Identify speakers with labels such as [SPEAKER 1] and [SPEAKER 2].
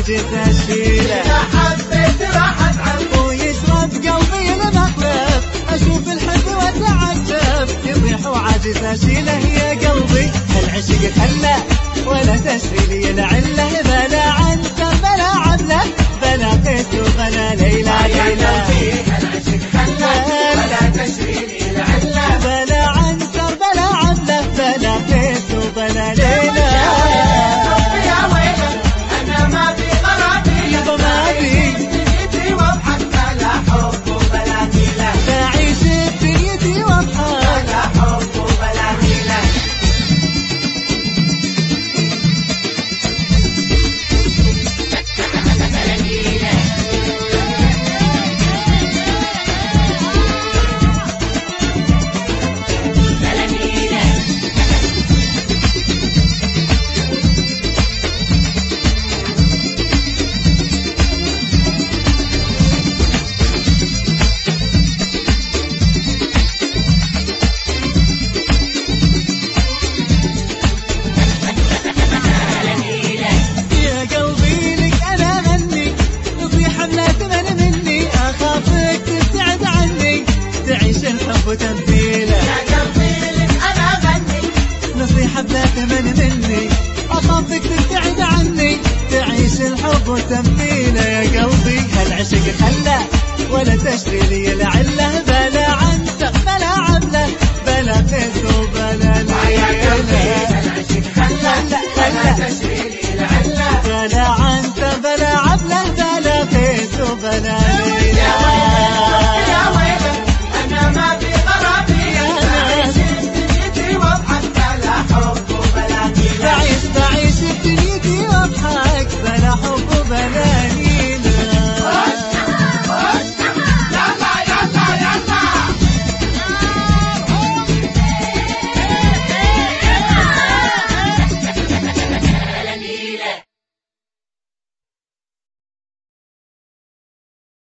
[SPEAKER 1] وعاجز اشيله.
[SPEAKER 2] إذا حبيت راحت عني
[SPEAKER 1] ويشرب قلبي المقلب، اشوف الحب واتعجب، يطيح وعاجز اشيله يا قلبي. هالعشق خلى ولا تشري لي العله، بلا عنتر بلا عبله، بلا قيس وبلا ليلى ليلى.
[SPEAKER 2] هالعشق خلى ولا تشري لي العله،
[SPEAKER 1] بلا عنتر بلا عبله، بلا قيس وبلا ليلى.
[SPEAKER 2] يا ويلي انا ما في غرابي،
[SPEAKER 1] يابا ما في
[SPEAKER 2] دنيتي واضحك بلا حب وبلا ميله،
[SPEAKER 1] تعيش بدنيتي واضحك
[SPEAKER 2] بلا حب وبلا ميله.
[SPEAKER 1] وتمثيله.
[SPEAKER 2] يا قلبي لك انا غني،
[SPEAKER 1] نصيحة بلا ثمن مني، اخافك تبتعد عني، تعيش الحب وتمثيله. يا قلبي هالعشق خلى ولا تشتري لي